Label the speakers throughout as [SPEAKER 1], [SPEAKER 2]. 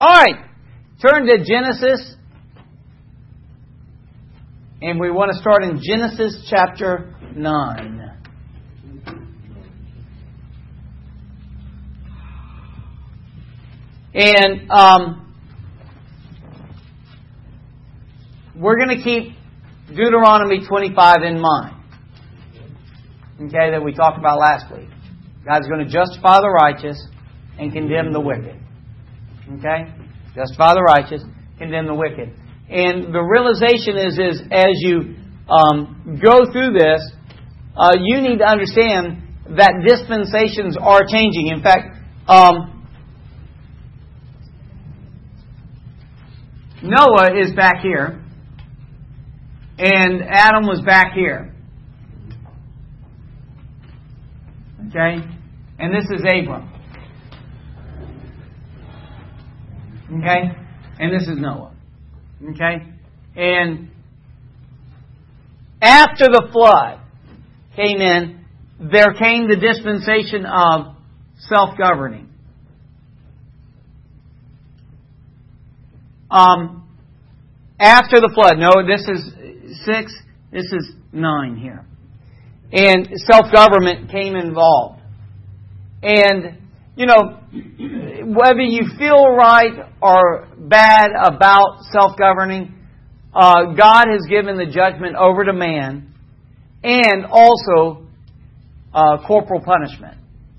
[SPEAKER 1] All right. Turn to Genesis. And we want to start in Genesis chapter 9. And we're going to keep Deuteronomy 25 in mind. Okay, that we talked about last week. God's going to justify the righteous and condemn the wicked. Okay? Justify the righteous, condemn the wicked. And the realization is as you go through this, you need to understand that dispensations are changing. In fact, Noah is back here, and Adam was back here. Okay? And this is Abram. Okay? And this is Noah. Okay? And after the flood came in, there came the dispensation of self-governing. After the flood, no, this is 6, this is 9 here. And self-government came involved. And, you know, whether you feel right or bad about self-governing, God has given the judgment over to man and also corporal punishment.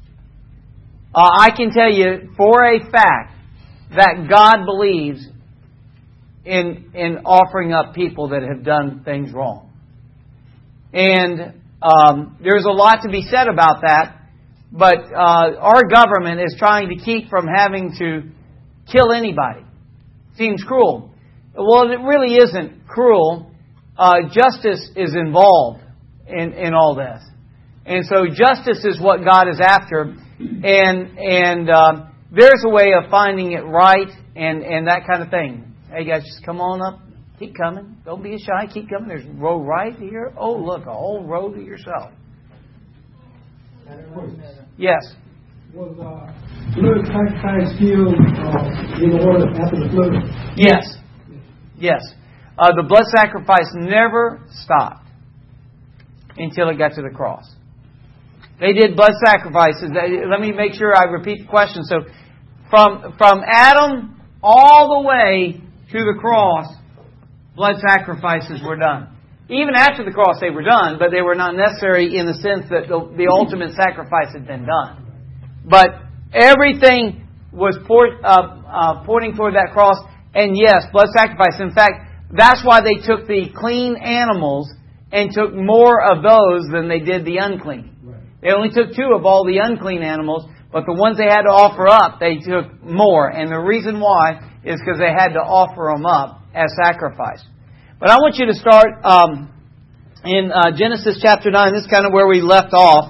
[SPEAKER 1] I can tell you for a fact that God believes in offering up people that have done things wrong. And there's a lot to be said about that, but our government is trying to keep from having to kill anybody. Seems cruel. Well, it really isn't cruel. Justice is involved in all this. And so justice is what God is after. And there's a way of finding it right and that kind of thing. Hey guys, just come on up. Keep coming. Don't be shy. Keep coming. There's a row right here. Oh, look, a whole row to yourself. Yes.
[SPEAKER 2] Was blood sacrifice still in order after the flood?
[SPEAKER 1] Yes. Yes. The blood sacrifice never stopped until it got to the cross. They did blood sacrifices. Let me make sure I repeat the question. So, from Adam all the way to the cross, blood sacrifices were done. Even after the cross they were done, but they were not necessary in the sense that the ultimate sacrifice had been done. But everything was pointing toward that cross. And yes, blood sacrifice. In fact, that's why they took the clean animals and took more of those than they did the unclean. Right. They only took 2 of all the unclean animals, but the ones they had to offer up, they took more. And the reason why is because they had to offer them up as sacrifice. But I want you to start in Genesis chapter 9. This is kind of where we left off.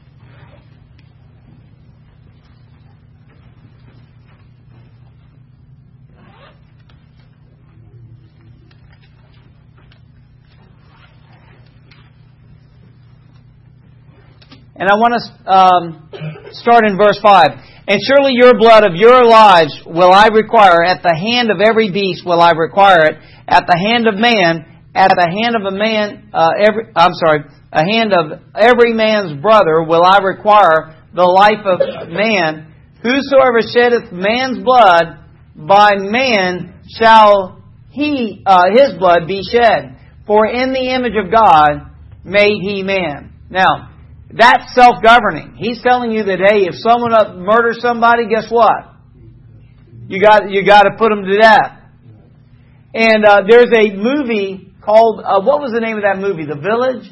[SPEAKER 1] And I want to start in verse 5. And surely your blood of your lives will I require. At the hand of every beast will I require it. At the hand of man, at the hand of a man, a hand of every man's brother will I require the life of man. Whosoever sheddeth man's blood, by man shall his blood be shed. For in the image of God made he man. Now, that's self-governing. He's telling you that, hey, if someone murders somebody, guess what? You got to put them to death. And there's a movie called, what was the name of that movie? The Village?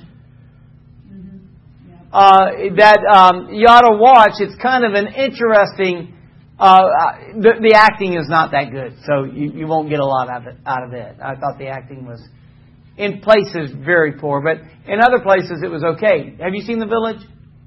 [SPEAKER 1] That you ought to watch. It's kind of an interesting, the acting is not that good, so you won't get a lot out of it. I thought the acting was, in places, very poor, but in other places it was okay. Have you seen The Village?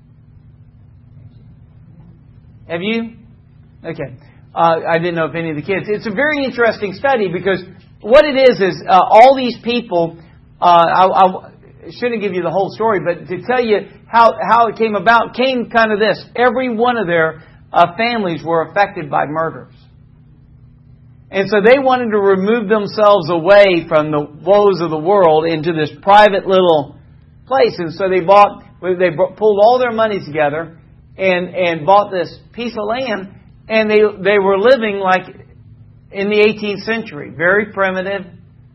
[SPEAKER 1] Have you? Okay. I didn't know if any of the kids. It's a very interesting study because what it is all these people, I shouldn't give you the whole story, but to tell you how it came about, came kind of this. Every one of their families were affected by murders. And so they wanted to remove themselves away from the woes of the world into this private little place. And so they pulled all their money together and bought this piece of land. And they were living like in the 18th century. Very primitive.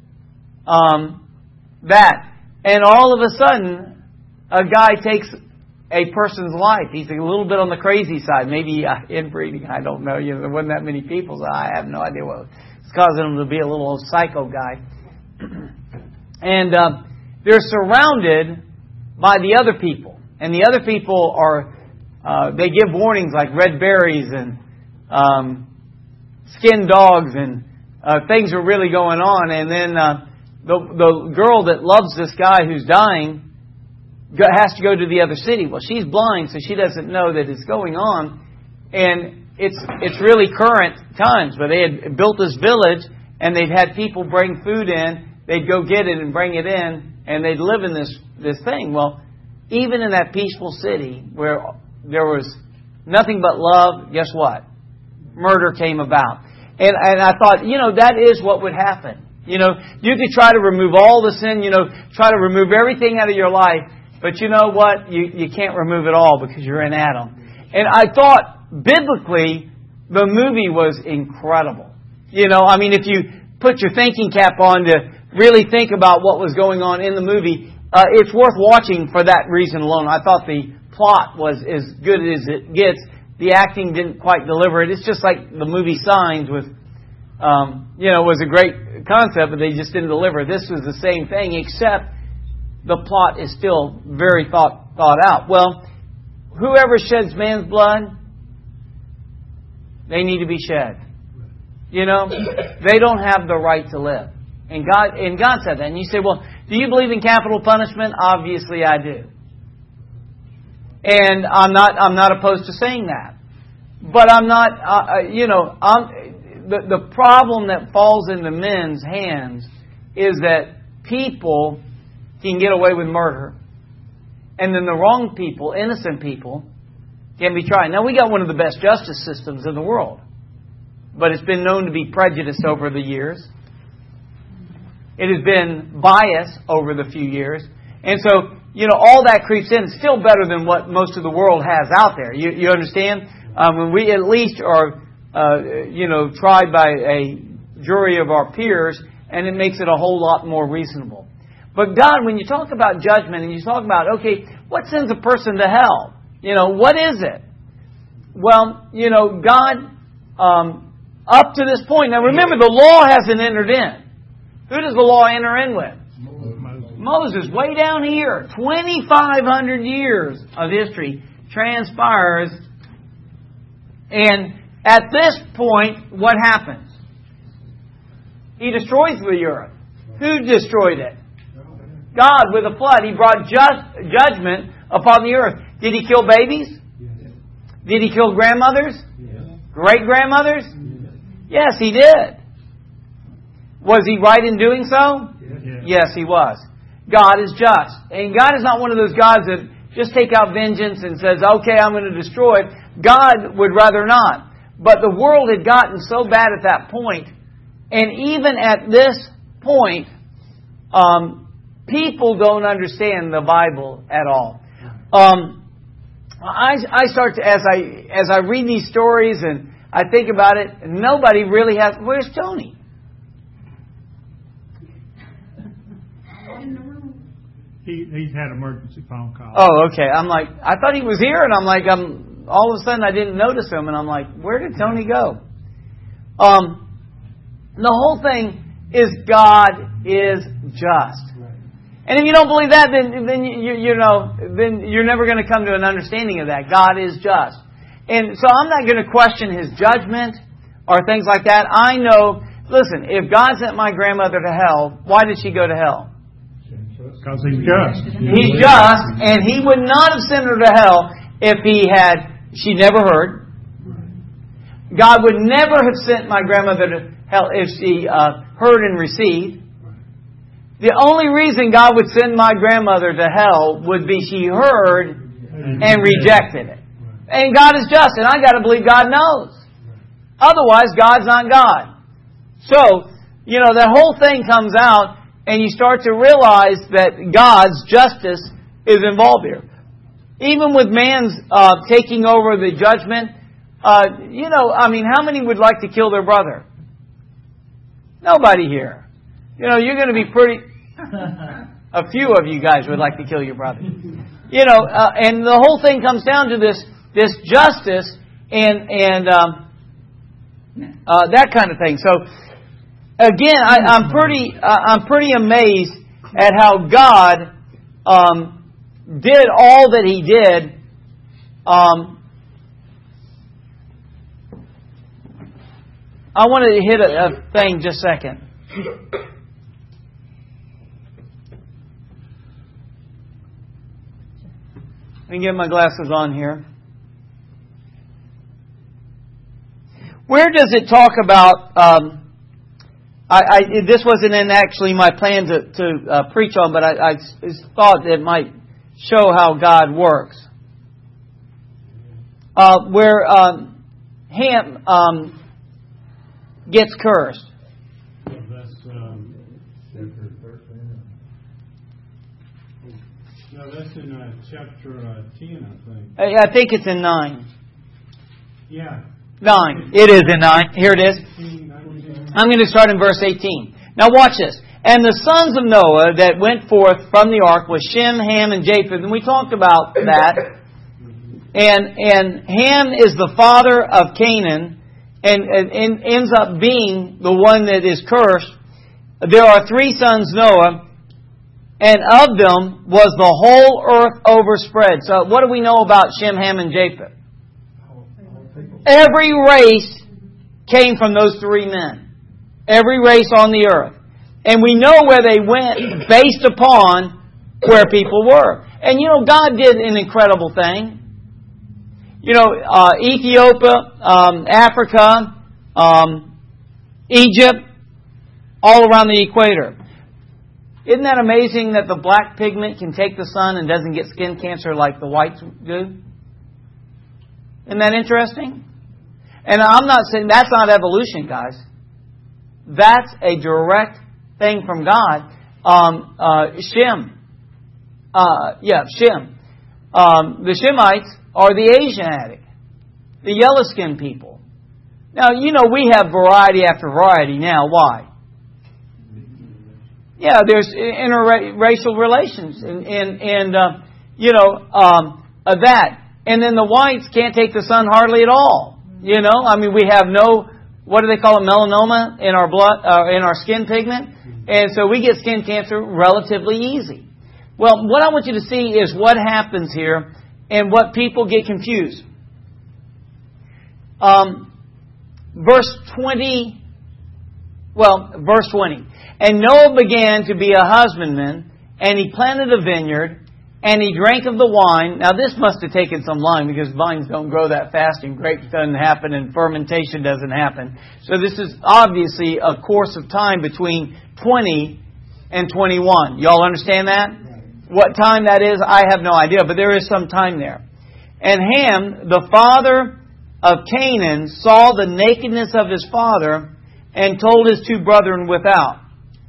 [SPEAKER 1] And all of a sudden, a guy takes a person's life. He's a little bit on the crazy side. Maybe inbreeding, I don't know. There wasn't that many people, so I have no idea what was causing him to be a little psycho guy. And they're surrounded by the other people. And the other people they give warnings like red berries and skinned dogs, and things are really going on. And then the girl that loves this guy who's dying has to go to the other city. Well, she's blind, so she doesn't know that it's going on. And it's really current times, but they had built this village, and they'd had people bring food in. They'd go get it and bring it in, and they'd live in this thing. Well, even in that peaceful city where there was nothing but love, guess what? Murder came about. And I thought, that is what would happen. You could try to remove all the sin, try to remove everything out of your life. But you know what? You can't remove it all because you're in Adam. And I thought, biblically, the movie was incredible. If you put your thinking cap on to really think about what was going on in the movie, it's worth watching for that reason alone. I thought the plot was as good as it gets. The acting didn't quite deliver it. It's just like the movie Signs with, was a great concept, but they just didn't deliver. This was the same thing, except the plot is still very thought out. Well, whoever sheds man's blood, they need to be shed. They don't have the right to live. And God said that. And you say, well, do you believe in capital punishment? Obviously I do. And I'm not opposed to saying that. But I'm not, the problem that falls into men's hands is that people can get away with murder. And then the wrong people, innocent people, can be tried. Now, we got one of the best justice systems in the world. But it's been known to be prejudiced over the years. It has been biased over the few years. And so, all that creeps in. It's still better than what most of the world has out there. You understand? When we at least are, tried by a jury of our peers, and it makes it a whole lot more reasonable. But God, when you talk about judgment and you talk about, okay, what sends a person to hell? What is it? Well, God, up to this point, now remember, the law hasn't entered in. Who does the law enter in with? Moses, way down here. 2,500 years of history transpires. And at this point, what happens? He destroys the earth. Who destroyed it? God, with a flood. He brought judgment upon the earth. Did He kill babies? Did He kill grandmothers? Great-grandmothers? Yes, He did. Was He right in doing so? Yes, He was. God is just. And God is not one of those gods that just take out vengeance and says, okay, I'm going to destroy it. God would rather not. But the world had gotten so bad at that point. And even at this point, people don't understand the Bible at all. I start to, as I read these stories and I think about it, nobody really has. Where's Tony?
[SPEAKER 3] He's had emergency phone calls.
[SPEAKER 1] Oh, okay. I'm like, I thought he was here, and I'm like, all of a sudden I didn't notice him, and I'm like, where did Tony go? The whole thing is God is just. And if you don't believe that, then you're never going to come to an understanding of that. God is just. And so I'm not going to question His judgment or things like that. I know, listen, if God sent my grandmother to hell, why did she go to hell?
[SPEAKER 3] Because He's just.
[SPEAKER 1] He's just, and He would not have sent her to hell if she never heard. God would never have sent my grandmother to hell if she heard and received. The only reason God would send my grandmother to hell would be she heard and rejected it. And God is just, and I got to believe God knows. Otherwise, God's not God. So, that whole thing comes out, and you start to realize that God's justice is involved here. Even with man's taking over the judgment, how many would like to kill their brother? Nobody here. You're going to be pretty... A few of you guys would like to kill your brother. And the whole thing comes down to this justice and that kind of thing. So, again, I'm pretty amazed at how God did all that He did. I wanted to hit a thing just a second. Let me get my glasses on here. Where does it talk about... this wasn't in actually my plan to preach on, but I thought it might show how God works. Where Ham gets cursed.
[SPEAKER 3] That's in chapter 10, I think.
[SPEAKER 1] I think it's in 9.
[SPEAKER 3] Yeah.
[SPEAKER 1] 9. It is in 9. Here it is. I'm going to start in verse 18. Now watch this. And the sons of Noah that went forth from the ark was Shem, Ham, and Japheth. And we talked about that. And Ham is the father of Canaan and ends up being the one that is cursed. There are 3 sons Noah, and of them was the whole earth overspread. So what do we know about Shem, Ham, and Japheth? Every race came from those 3 men. Every race on the earth. And we know where they went based upon where people were. And God did an incredible thing. Ethiopia, Africa, Egypt, all around the equator. Isn't that amazing that the black pigment can take the sun and doesn't get skin cancer like the whites do? Isn't that interesting? And I'm not saying that's not evolution, guys. That's a direct thing from God. Shem. Shem. The Shemites are the Asiatic, the yellow-skinned people. Now, we have variety after variety now. Why? Yeah, there's interracial relations and that. And then the whites can't take the sun hardly at all. We have no, what do they call it, melanoma in our blood, in our skin pigment. And so we get skin cancer relatively easy. Well, what I want you to see is what happens here and what people get confused. Verse 20. And Noah began to be a husbandman, and he planted a vineyard, and he drank of the wine. Now this must have taken some time, because vines don't grow that fast, and grapes doesn't happen, and fermentation doesn't happen. So this is obviously a course of time between 20 and 21. Y'all understand that? What time that is, I have no idea, but there is some time there. And Ham, the father of Canaan, saw the nakedness of his father, and told his 2 brethren without.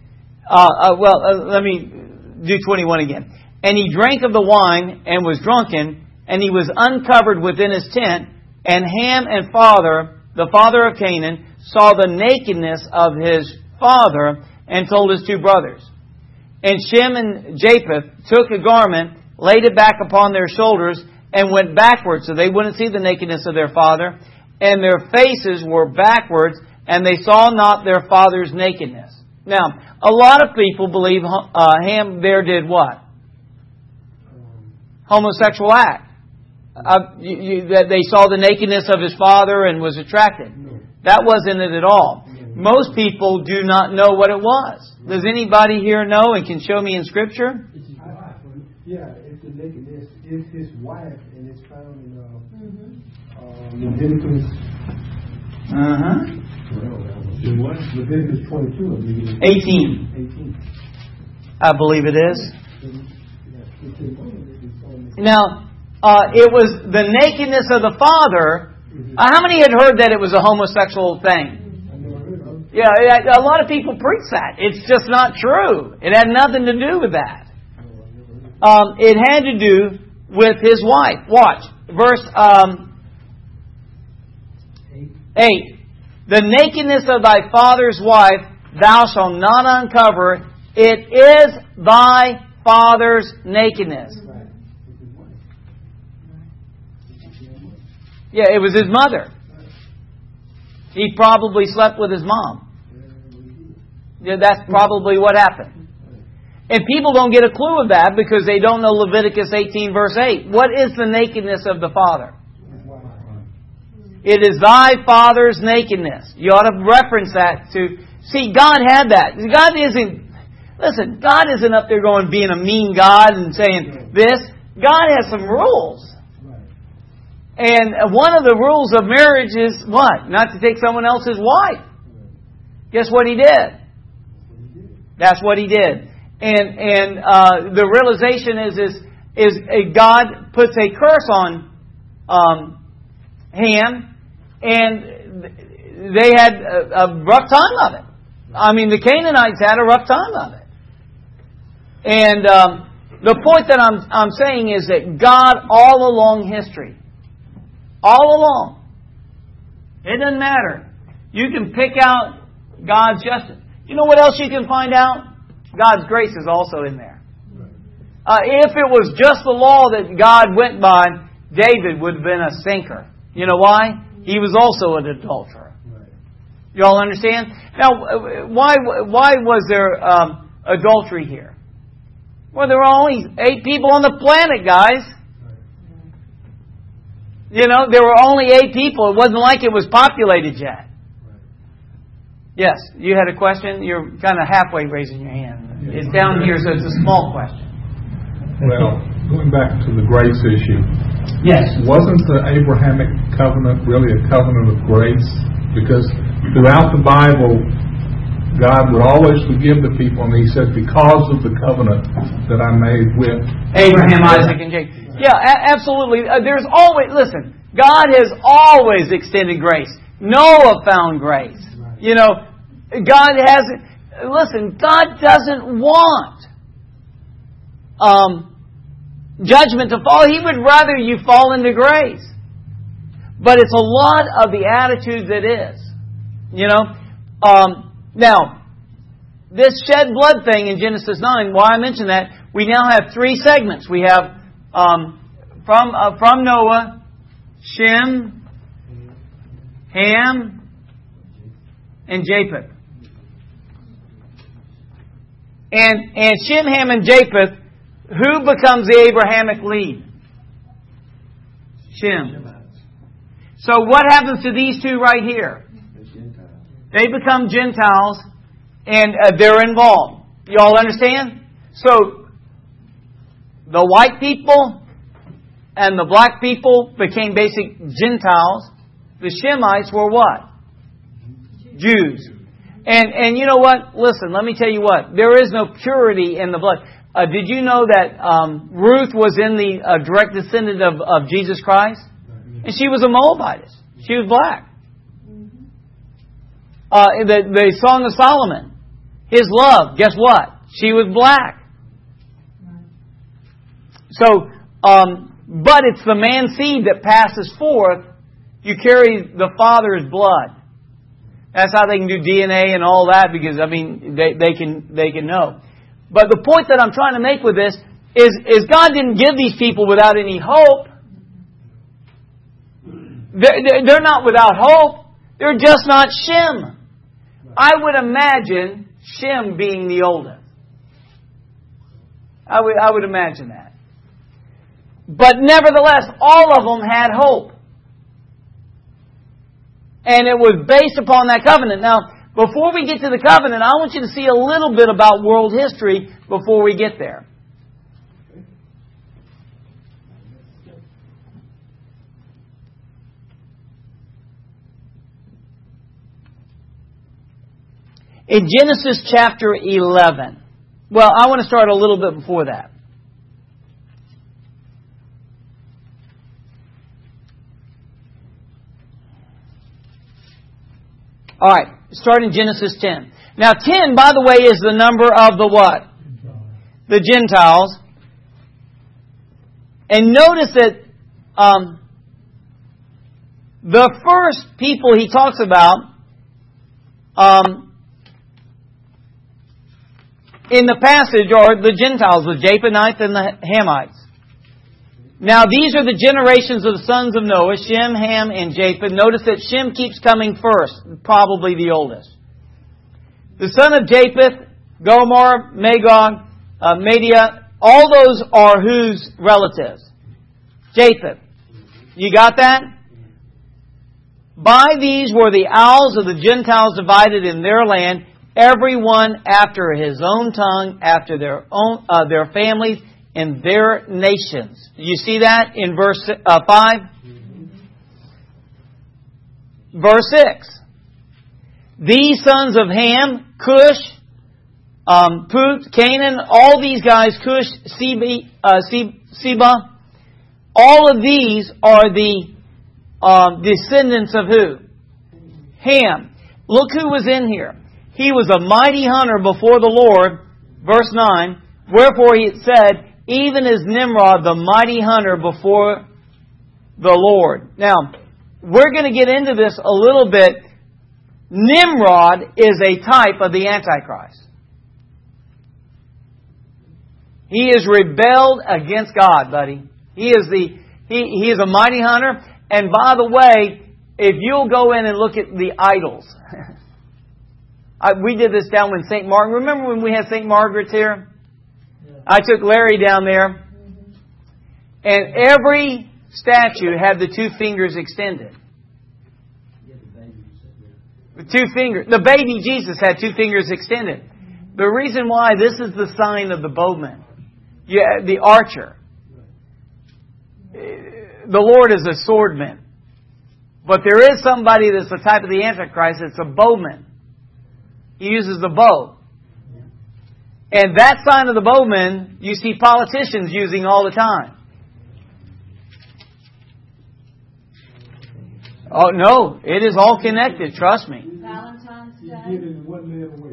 [SPEAKER 1] Let me do 21 again. And he drank of the wine and was drunken, and he was uncovered within his tent. And Ham and the father of Canaan, saw the nakedness of his father and told his 2 brothers. And Shem and Japheth took a garment, laid it back upon their shoulders, and went backwards, so they wouldn't see the nakedness of their father. And their faces were backwards, and they saw not their father's nakedness. Now, a lot of people believe Ham there did what? Homosexual act. That they saw the nakedness of his father and was attracted. That wasn't it at all. Most people do not know what it was. Does anybody here know and can show me in Scripture?
[SPEAKER 2] Yeah, it's the nakedness. It's his wife, and it's found in Leviticus. Leviticus 22. 18. I
[SPEAKER 1] believe it is. Now, it was the nakedness of the father. How many had heard that it was a homosexual thing? Yeah, a lot of people preach that. It's just not true. It had nothing to do with that. It had to do with his wife. Watch. Verse 8. The nakedness of thy father's wife thou shalt not uncover. It is thy father's nakedness. Yeah, it was his mother. He probably slept with his mom. Yeah, that's probably what happened. And people don't get a clue of that because they don't know Leviticus 18 verse 8. What is the nakedness of the father? It is thy father's nakedness. You ought to reference that to... See, God had that. God isn't... Listen, God isn't up there going being a mean God and saying this. God has some rules. And one of the rules of marriage is what? Not to take someone else's wife. Guess what he did? That's what he did. And the realization is God puts a curse on Ham, and they had a rough time of it. I mean, the Canaanites had a rough time of it. And the point that I'm saying is that God, all along history, all along, it doesn't matter. You can pick out God's justice. You know what else you can find out? God's grace is also in there. If it was just the law that God went by, David would have been a stinker. You know why? He was also an adulterer. You all understand? Now, why was there adultery here? Well, there were only 8 people on the planet, guys. You know, there were only 8 people. It wasn't like it was populated yet. Yes, you had a question? You're kind of halfway raising your hand. It's down here, so it's a small question.
[SPEAKER 4] Well, going back to the grace issue.
[SPEAKER 1] Yes.
[SPEAKER 4] Wasn't the Abrahamic covenant really a covenant of grace? Because throughout the Bible, God would always forgive the people, and He said, because of the covenant that I made with
[SPEAKER 1] Abraham, Isaac, and Jacob. Yeah, absolutely. There's always, listen, God has always extended grace. Noah found grace. You know, God hasn't, listen, God doesn't want judgment to fall. He would rather you fall into grace. But it's a lot of the attitude that is. You know? Now, this shed blood thing in Genesis 9, why I mention that, we now have 3 segments. We have from Noah, Shem, Ham, and Japheth. And Shem, Ham, and Japheth, who becomes the Abrahamic lead? Shem. So what happens to these 2 right here? They become Gentiles, and they're involved. You all understand? So the white people and the black people became basic Gentiles. The Shemites were what? Jews. And you know what? Listen, let me tell you what. There is no purity in the blood. Did you know that Ruth was in the direct descendant of Jesus Christ? And she was a Moabitess. She was black. The Song of Solomon, his love, guess what? She was black. So, but it's the man seed that passes forth. You carry the father's blood. That's how they can do DNA and all that, because I mean they can know. But the point that I'm trying to make with this is God didn't give these people without any hope. They're not without hope. They're just not Shem. I would imagine Shem being the oldest. I would imagine that. But nevertheless, all of them had hope. And it was based upon that covenant. Now, before we get to the covenant, I want you to see a little bit about world history before we get there. In Genesis chapter 11, well, I want to start a little bit before that. All right. Start in Genesis 10. Now 10, by the way, is the number of the what? The Gentiles. And notice that the first people he talks about in the passage are the Gentiles, the Japheth and the Hamites. Now these are the generations of the sons of Noah, Shem, Ham, and Japheth. Notice that Shem keeps coming first, probably the oldest. The son of Japheth, Gomer, Magog, Media, all those are whose relatives? Japheth. You got that? By these were the owls of the Gentiles divided in their land, every one after his own tongue, after their own their families, and their nations. You see that in verse 5? Verse 6. These sons of Ham, Cush, Put, Canaan, all these guys, Cush, Seba, all of these are the descendants of who? Ham. Look who was in here. He was a mighty hunter before the Lord. Verse 9. Wherefore he said, even as Nimrod, the mighty hunter before the Lord. Now, we're going to get into this a little bit. Nimrod is a type of the Antichrist. He is rebelled against God, buddy. He is a mighty hunter. And by the way, if you'll go in and look at the idols. We did this down in St. Margaret. Remember when we had St. Margaret's here? I took Larry down there. And every statue had the two fingers extended. The two fingers. The baby Jesus had two fingers extended. The reason why, this is the sign of the bowman. Yeah, the archer. The Lord is a swordman. But there is somebody that's the type of the Antichrist. It's a bowman. He uses the bow. And that sign of the bowman, you see politicians using all the time. Oh, no. It is all connected. Trust me.
[SPEAKER 2] Valentine's Day. You get it one minute away.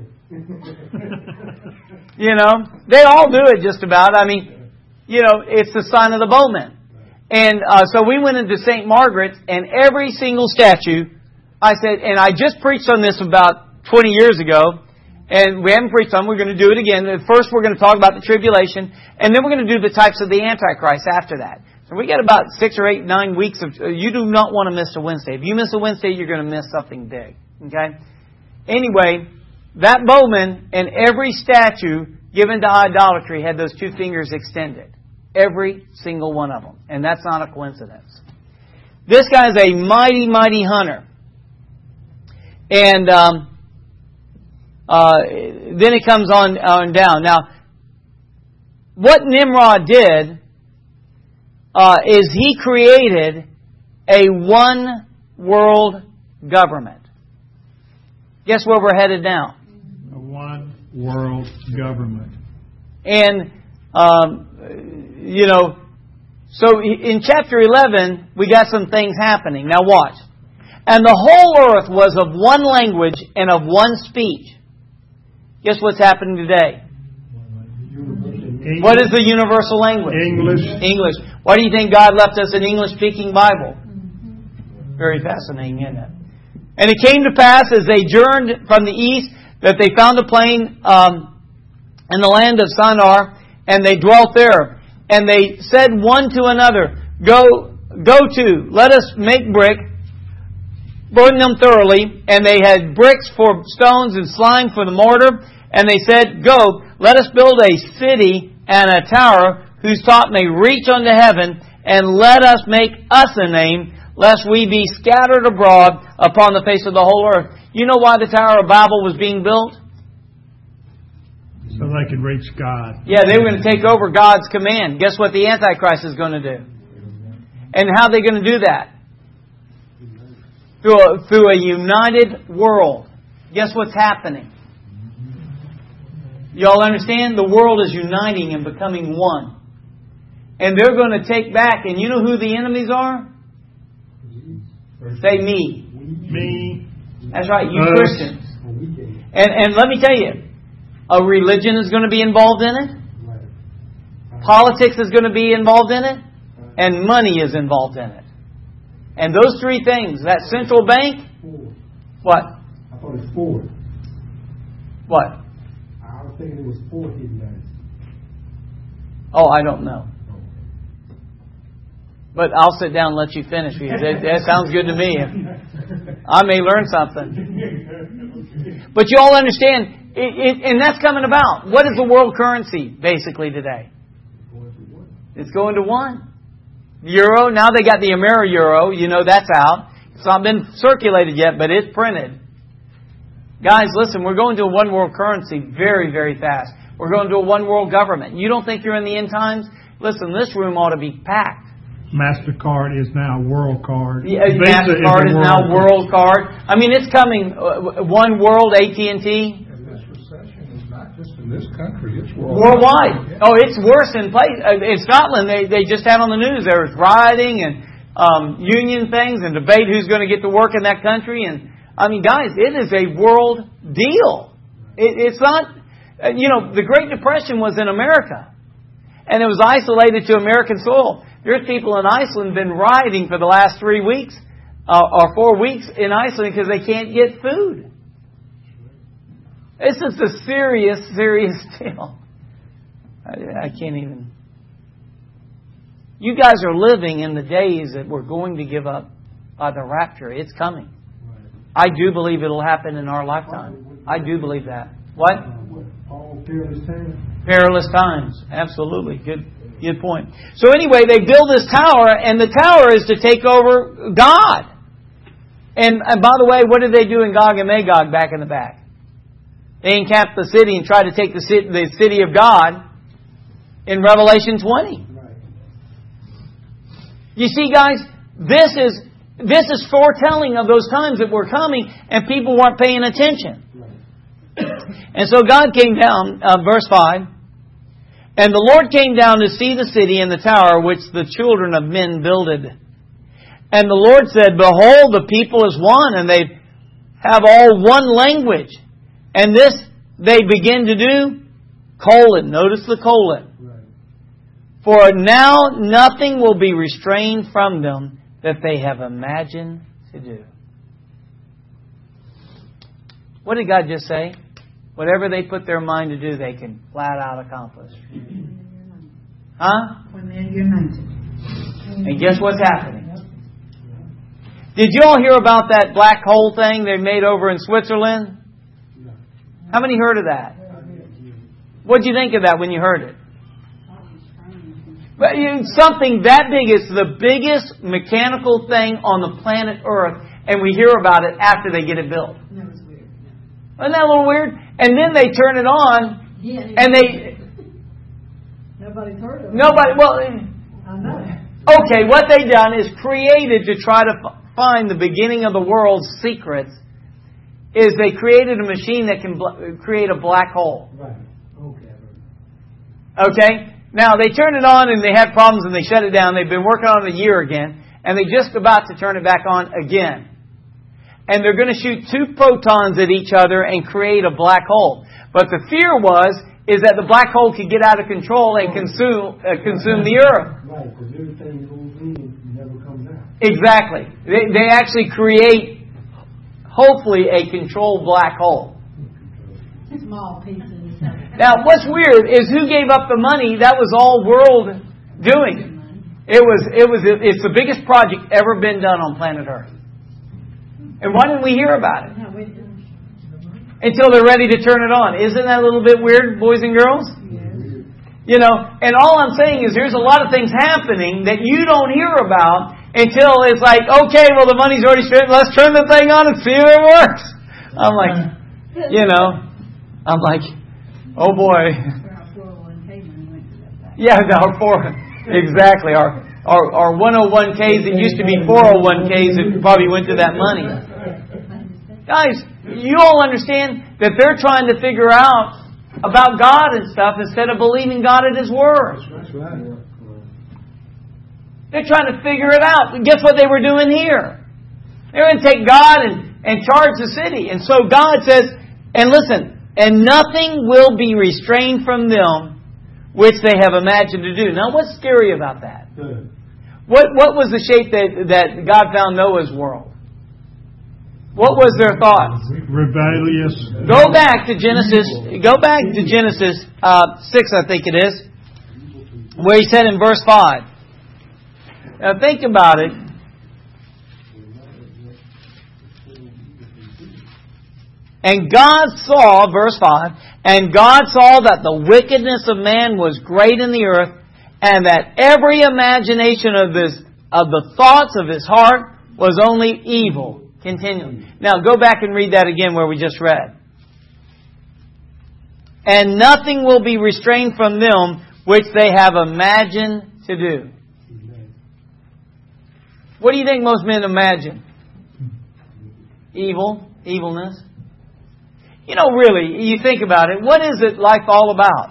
[SPEAKER 1] You know, they all do it just about. I mean, you know, it's the sign of the bowman. And so we went into St. Margaret's, and every single statue, I said, and I just preached on this about 20 years ago, and we haven't preached on it. We're going to do it again. First, we're going to talk about the tribulation, and then we're going to do the types of the Antichrist after that. So we got about 6 or 8, 9 weeks of. You do not want to miss a Wednesday. If you miss a Wednesday, you're going to miss something big. Okay. Anyway, that bowman and every statue given to idolatry had those two fingers extended. Every single one of them, and that's not a coincidence. This guy is a mighty, mighty hunter, and then it comes on down. Now, what Nimrod did is he created a one world government. Guess where we're headed now?
[SPEAKER 3] A one world government.
[SPEAKER 1] And, you know, so in chapter 11, we got some things happening. Now watch. And the whole earth was of one language and of one speech. Guess what's happening today?
[SPEAKER 3] English.
[SPEAKER 1] What is the universal language? English. Why do you think God left us an English-speaking Bible? Very fascinating, isn't it? And it came to pass as they journeyed from the east that they found a plain in the land of Shinar, and they dwelt there. And they said one to another, Go to, let us make brick, burn them thoroughly. And they had bricks for stones and slime for the mortar. And they said, Go, let us build a city and a tower whose top may reach unto heaven, and let us make us a name, lest we be scattered abroad upon the face of the whole earth. You know why the Tower of Babel was being built?
[SPEAKER 3] So they could reach God.
[SPEAKER 1] Yeah, they were going to take over God's command. Guess what the Antichrist is going to do? And how are they going to do that? Through a united world. Guess what's happening? Y'all understand? The world is uniting and becoming one. And they're going to take back, and you know who the enemies are? Say me.
[SPEAKER 3] Me.
[SPEAKER 1] That's right, you Christians. And let me tell you, a religion is going to be involved in it.
[SPEAKER 2] Right.
[SPEAKER 1] Politics is going to be involved in it. And money is involved in it. And those three things, that central bank,
[SPEAKER 2] Four.
[SPEAKER 1] what?
[SPEAKER 2] I thought it's four.
[SPEAKER 1] What?
[SPEAKER 2] I was thinking it was four hidden banks.
[SPEAKER 1] Oh, I don't know. But I'll sit down and let you finish, because that sounds good to me. I may learn something. But you all understand, and that's coming about. What is the world currency, basically, today? It's going to one. Euro, now they got the Ameri-Euro. You know that's out. It's not been circulated yet, but it's printed. Guys, listen, we're going to a one world currency very, very fast. We're going to a one world government. You don't think you're in the end times? Listen, this room ought to be packed.
[SPEAKER 3] MasterCard is now WorldCard.
[SPEAKER 1] Yeah,
[SPEAKER 3] Visa
[SPEAKER 1] MasterCard is now WorldCard. I mean, it's coming. One world, AT&T.
[SPEAKER 4] And this recession is not just in this country, it's worldwide.
[SPEAKER 1] Worldwide. Oh, it's worse in place. In Scotland, they just had on the news, there was rioting and union things and debate who's going to get to work in that country. And I mean, guys, it is a world deal. It's not, the Great Depression was in America. And it was isolated to American soil. There's people in Iceland been rioting for the last 3 weeks or 4 weeks in Iceland because they can't get food. This is a serious, serious deal. I can't even. You guys are living in the days that we're going to give up by the rapture. It's coming. I do believe it'll happen in our lifetime. I do believe that. What?
[SPEAKER 2] All peerless times.
[SPEAKER 1] Perilous times. Absolutely. Good point. So anyway, they build this tower, and the tower is to take over God. And by the way, what did they do in Gog and Magog back in the back? They encamped the city and tried to take the city of God in Revelation 20.
[SPEAKER 2] Right.
[SPEAKER 1] You see, guys, this is foretelling of those times that were coming, and people weren't paying attention.
[SPEAKER 2] Right.
[SPEAKER 1] And so God came down, verse 5, and the Lord came down to see the city and the tower which the children of men builded. And the Lord said, Behold, the people is one, and they have all one language. And this they begin to do, notice the colon.
[SPEAKER 2] Right.
[SPEAKER 1] For now nothing will be restrained from them that they have imagined to do. What did God just say? Whatever they put their mind to do, they can flat out accomplish. Huh?
[SPEAKER 5] When they're united.
[SPEAKER 1] And guess what's happening? Did you all hear about that black hole thing they made over in Switzerland? How many heard of that? What did you think of that when you heard it? But something that big is the biggest mechanical thing on the planet Earth, and we hear about it after they get it built.
[SPEAKER 5] That was weird.
[SPEAKER 1] Isn't that a little weird? And then they turn it on, and they...
[SPEAKER 5] Nobody's heard of it.
[SPEAKER 1] Well...
[SPEAKER 5] I know.
[SPEAKER 1] Okay, what they've done is created to try to find the beginning of the world's secrets, is they created a machine that can create a black hole.
[SPEAKER 2] Right.
[SPEAKER 1] Okay? Now, they turned it on and they had problems and they shut it down. They've been working on it a year again, and they're just about to turn it back on again. And they're going to shoot 2 protons at each other and create a black hole. But the fear is that the black hole could get out of control and consume the Earth.
[SPEAKER 2] Right, because everything goes in never comes out.
[SPEAKER 1] Exactly. They actually create, hopefully, a controlled black hole.
[SPEAKER 5] Small pieces.
[SPEAKER 1] Now, what's weird is who gave up the money. That was all world doing. It's the biggest project ever been done on planet Earth. And why didn't we hear about it? Until they're ready to turn it on. Isn't that a little bit weird, boys and girls? And all I'm saying is there's a lot of things happening that you don't hear about until it's like, okay, well, the money's already spent. Let's turn the thing on and see if it works. I'm like, oh boy. Yeah, exactly. Our 101Ks that used to be 401Ks that probably went to that money. Guys, you all understand that they're trying to figure out about God and stuff instead of believing God at His Word.
[SPEAKER 2] That's right.
[SPEAKER 1] They're trying to figure it out. And guess what they were doing here? They're going to take God and charge the city. And so God says, And listen, and nothing will be restrained from them which they have imagined to do. Now, what's scary about that? What was the shape that God found Noah's world? What was their thoughts?
[SPEAKER 3] Rebellious.
[SPEAKER 1] Go back to Genesis 6, I think it is, where He said in verse 5. Now think about it. And God saw, verse 5, and God saw that the wickedness of man was great in the earth, and that every imagination of the thoughts of his heart was only evil continually. Now go back and read that again where we just read. And nothing will be restrained from them which they have imagined to do. What do you think most men imagine? Evilness. You know, really, you think about it, what is it life all about?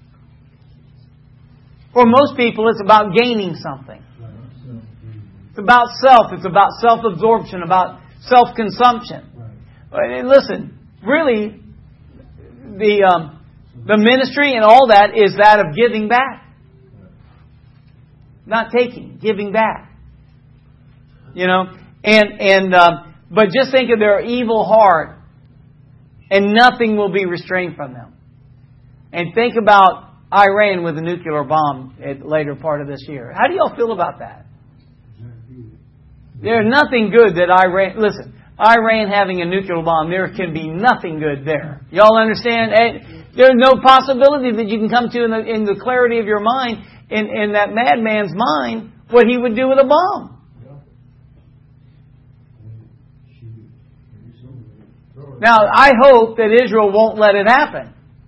[SPEAKER 1] For most people, it's about gaining something. It's about self. It's about self-absorption, about self-consumption. And listen, really, the ministry and all that is that of giving back. Not taking, giving back. You know, but just think of their evil heart, and nothing will be restrained from them. And think about Iran with a nuclear bomb at the later part of this year. How do y'all feel about that? There's nothing good that Iran... Listen, Iran having a nuclear bomb, there can be nothing good there. Y'all understand? There's no possibility that you can come to in the clarity of your mind, in that madman's mind, what he would do with a bomb. Now, I hope that Israel won't let it happen.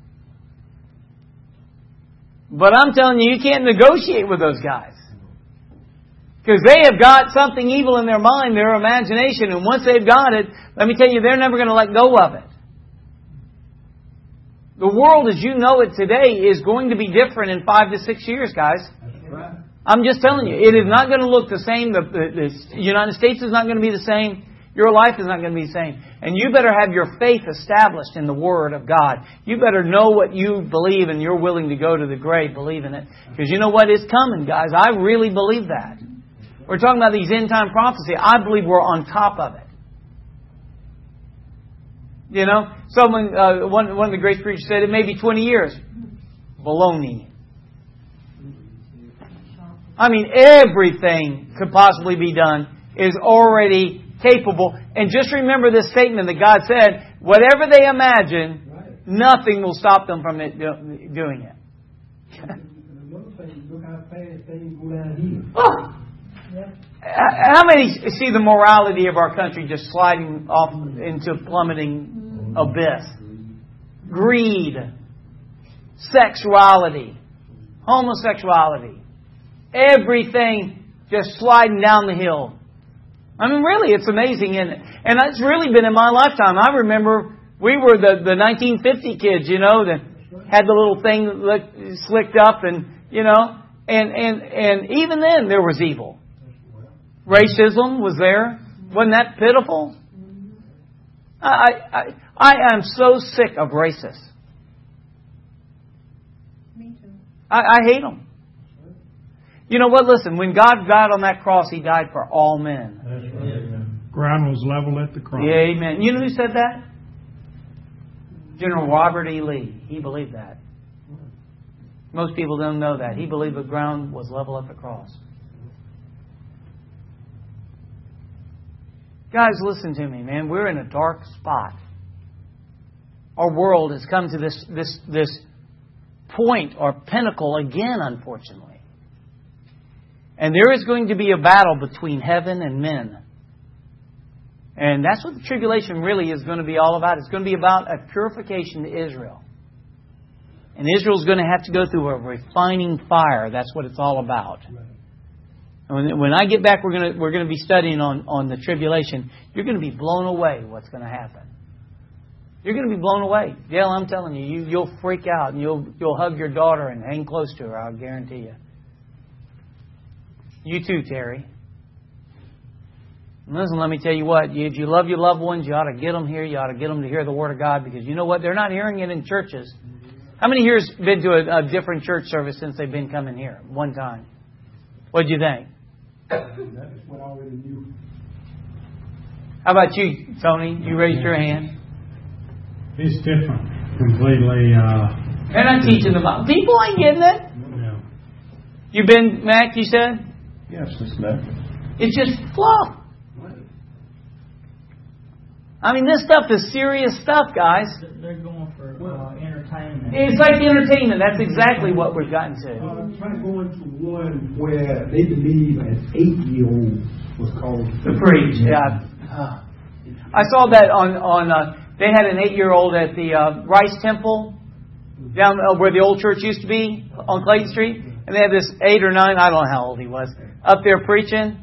[SPEAKER 1] But I'm telling you, you can't negotiate with those guys. Because they have got something evil in their mind, their imagination, and once they've got it, let me tell you, they're never going to let go of it. The world as you know it today is going to be different in 5 to 6 years, guys. I'm just telling you, it is not going to look the same. The United States is not going to be the same. Your life is not going to be the same. And you better have your faith established in the Word of God. You better know what you believe, and you're willing to go to the grave believing it. Because you know what? It's coming, guys. I really believe that. We're talking about these end-time prophecy. I believe we're on top of it. You know? Someone, one of the great preachers said, it may be 20 years. Baloney. I mean, everything could possibly be done is already capable. And just remember this statement that God said, whatever they imagine, nothing will stop them from doing it.
[SPEAKER 2] Another thing, look how fast things go down here.
[SPEAKER 1] Oh. How many see the morality of our country just sliding off into a plummeting abyss? Greed, sexuality, homosexuality, everything just sliding down the hill. I mean, really, it's amazing. And it's really been in my lifetime. I remember we were the 1950 kids, you know, that had the little thing that looked slicked up and, you know, and even then there was evil. Racism was there. Wasn't that pitiful? I am so sick of racists.
[SPEAKER 5] Me too.
[SPEAKER 1] I hate them. You know what? Listen, when God died on that cross, He died for all men.
[SPEAKER 3] That's right. Ground was level at the cross.
[SPEAKER 1] Yeah, amen. You know who said that? General Robert E. Lee. He believed that. Most people don't know that. He believed the ground was level at the cross. Guys, listen to me, man. We're in a dark spot. Our world has come to this point or pinnacle again, unfortunately. And there is going to be a battle between heaven and men. And that's what the tribulation really is going to be all about. It's going to be about a purification to Israel. And Israel's going to have to go through a refining fire. That's what it's all about. When I get back, we're going to be studying on the tribulation. You're going to be blown away what's going to happen. You're going to be blown away. Dale, I'm telling you, you'll freak out and you'll hug your daughter and hang close to her, I'll guarantee you. You too, Terry. Listen, let me tell you what. If you love your loved ones, you ought to get them here. You ought to get them to hear the Word of God, because you know what? They're not hearing it in churches. How many here have been to a different church service since they've been coming here? One time. What'd you think?
[SPEAKER 2] That's what I already knew.
[SPEAKER 1] How about you, Tony? You raised your hand.
[SPEAKER 3] It's different. Completely,
[SPEAKER 1] They're not teaching the Bible. People ain't getting it.
[SPEAKER 3] yeah.
[SPEAKER 1] You been, Mac, you said?
[SPEAKER 2] Yes, it's that.
[SPEAKER 1] It's just fluff. I mean, this stuff is serious stuff, guys.
[SPEAKER 6] They're going for entertainment.
[SPEAKER 1] It's like entertainment. That's exactly what we've gotten to.
[SPEAKER 2] Try going to one where they believe an 8-year-old was called
[SPEAKER 1] To preach. Yeah. I saw that on they had an 8-year-old at the Rice Temple down where the old church used to be on Clayton Street, and they had this 8 or 9, I don't know how old he was, up there preaching.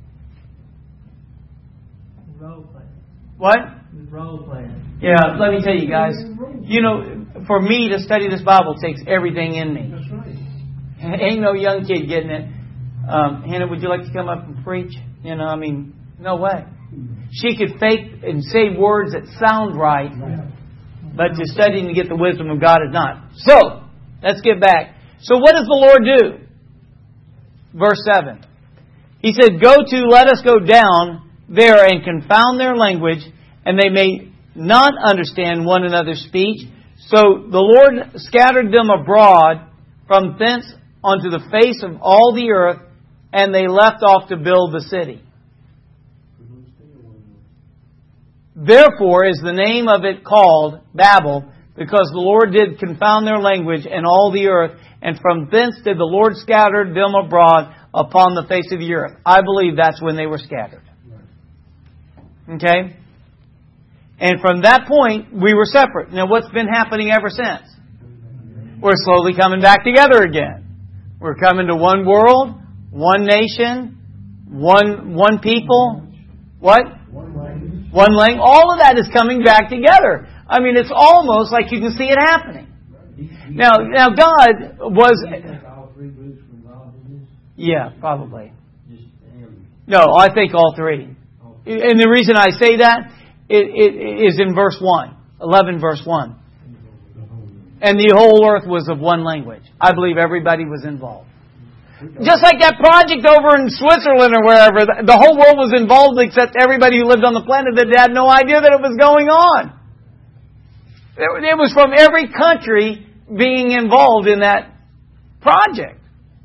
[SPEAKER 6] Role playing.
[SPEAKER 1] What?
[SPEAKER 6] Role playing.
[SPEAKER 1] Yeah, let me tell you guys. You know, for me to study this Bible takes everything in me.
[SPEAKER 2] That's right.
[SPEAKER 1] Ain't no young kid getting it. Hannah, would you like to come up and preach? You know, I mean, no way. She could fake and say words that sound right, but to study and to get the wisdom of God is not. So, let's get back. So what does the Lord do? Verse 7. He said, let us go down there and confound their language, and they may not understand one another's speech. So the Lord scattered them abroad from thence onto the face of all the earth, and they left off to build the city. Therefore is the name of it called Babel, because the Lord did confound their language and all the earth, and from thence did the Lord scatter them abroad upon the face of the earth. I believe that's when they were scattered. Okay? And from that point, we were separate. Now, what's been happening ever since? We're slowly coming back together again. We're coming to one world, one nation, one people. What? One language. All of that is coming back together. I mean, it's almost like you can see it happening. Now God was... Yeah, probably. No, I think all three. And the reason I say that it is in verse 1. 11 verse 1. And the whole earth was of one language. I believe everybody was involved. Just like that project over in Switzerland or wherever, the whole world was involved except everybody who lived on the planet that had no idea that it was going on. It was from every country being involved in that project.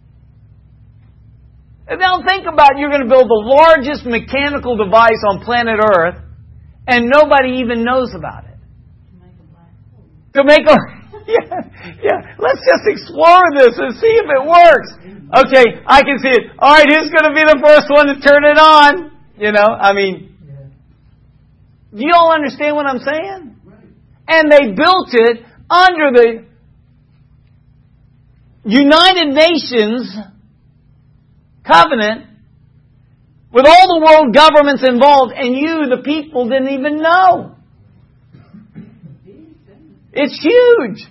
[SPEAKER 1] And now think about it. You're going to build the largest mechanical device on planet Earth, and nobody even knows about it. To make a yeah. Let's just explore this and see if it works. Okay, I can see it. All right, who's going to be the first one to turn it on? You know, I mean, do you all understand what I'm saying? And they built it under the United Nations covenant with all the world governments involved, and you, the people, didn't even know. It's huge.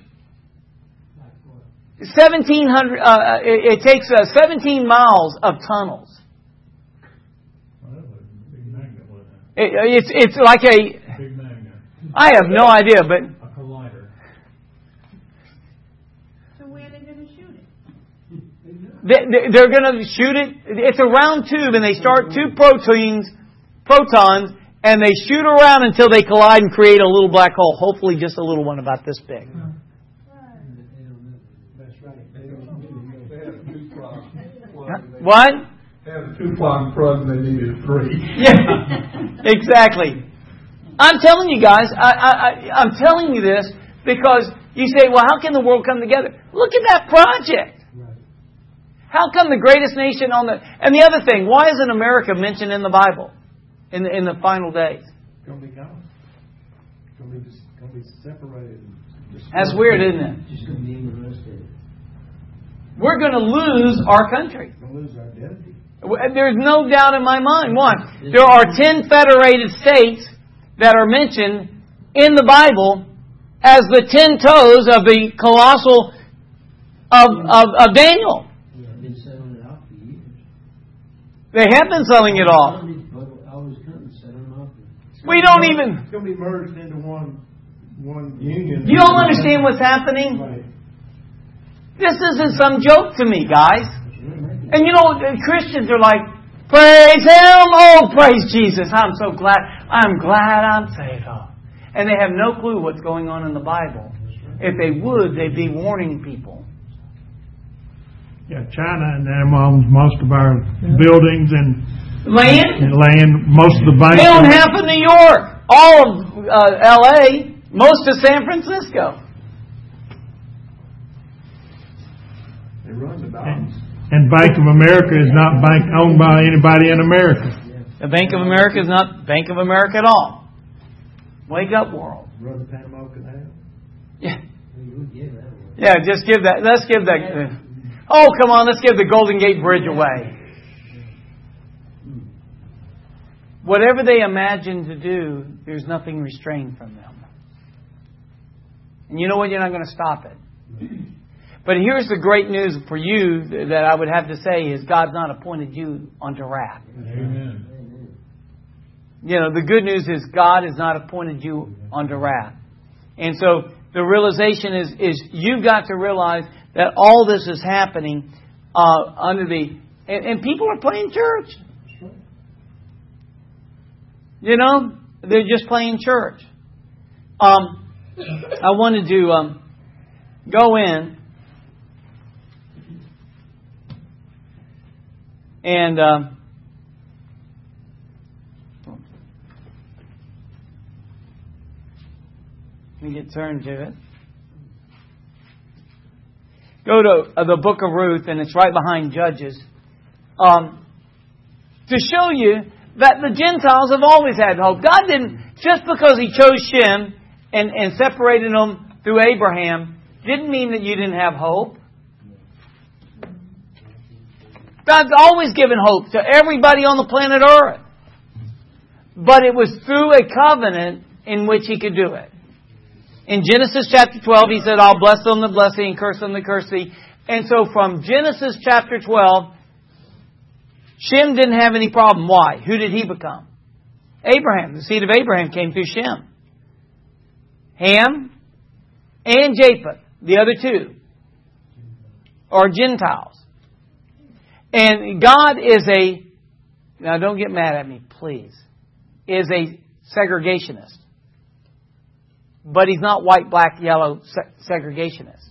[SPEAKER 1] 1,700. It takes 17 miles of tunnels. It's like a.
[SPEAKER 3] Big magnet.
[SPEAKER 1] I have no idea, but
[SPEAKER 3] A collider.
[SPEAKER 5] So where are they going to shoot it?
[SPEAKER 1] they're going to shoot it. It's a round tube, and they start two protons, and they shoot around until they collide and create a little black hole. Hopefully, just a little one about this big.
[SPEAKER 2] That's right.
[SPEAKER 4] They had a 2-prong.
[SPEAKER 1] What?
[SPEAKER 4] They had a 2-prong plug and they needed 3.
[SPEAKER 1] Yeah, exactly. I'm telling you guys, I'm telling you this because you say, well, how can the world come together? Look at that project. How come the greatest nation on the... And the other thing, why isn't America mentioned in the Bible in the final days?
[SPEAKER 2] It's going to be gone. It's going to be separated.
[SPEAKER 1] That's weird, isn't it?
[SPEAKER 2] Just going to be interested.
[SPEAKER 1] We're going to lose our country.
[SPEAKER 2] Going to lose our identity.
[SPEAKER 1] There's no doubt in my mind. One, there are 10 federated states that are mentioned in the Bible as the 10 toes of the colossal of Daniel.
[SPEAKER 7] Been selling it out for years.
[SPEAKER 1] They have been selling it off.
[SPEAKER 7] I was
[SPEAKER 1] We don't even...
[SPEAKER 2] It's going to be merged into one union.
[SPEAKER 1] You don't understand what's happening?
[SPEAKER 2] Right.
[SPEAKER 1] This isn't some joke to me, guys. And you know, Christians are like, praise Him! Oh, praise Jesus! I'm so glad. I'm glad I'm saved. Oh. And they have no clue what's going on in the Bible. If they would, they'd be warning people.
[SPEAKER 3] Yeah, China and them owns most of our buildings and
[SPEAKER 1] Land?
[SPEAKER 3] most of the banks.
[SPEAKER 1] They own half of New York, all of L.A., most of San Francisco.
[SPEAKER 2] They run the banks.
[SPEAKER 3] And Bank of America is not owned by anybody in America.
[SPEAKER 1] The Bank of America is not Bank of America at all. Wake up, world.
[SPEAKER 2] Run the Panama Canal.
[SPEAKER 1] Yeah. Yeah, just give that. Let's give that. Oh, come on, let's give the Golden Gate Bridge away. Whatever they imagine to do, there's nothing restrained from them. And you know what? You're not going to stop it. But here's the great news for you that I would have to say is God's not appointed you unto wrath.
[SPEAKER 3] Amen.
[SPEAKER 1] You know, the good news is God has not appointed you unto wrath. And so the realization is you've got to realize that all this is happening under the... And people are playing church. You know, they're just playing church. I wanted to go in and let me get turned to it. Go to the book of Ruth, and it's right behind Judges, to show you that the Gentiles have always had hope. God didn't, just because He chose Shem and separated them through Abraham, didn't mean that you didn't have hope. God's always given hope to everybody on the planet Earth. But it was through a covenant in which He could do it. In Genesis chapter 12, He said, I'll bless them that bless thee and curse them that curse thee. And so from Genesis chapter 12, Shem didn't have any problem. Why? Who did he become? Abraham. The seed of Abraham came through Shem. Ham and Japheth, the other two, are Gentiles. And God is now don't get mad at me, please, is a segregationist. But He's not white, black, yellow segregationist.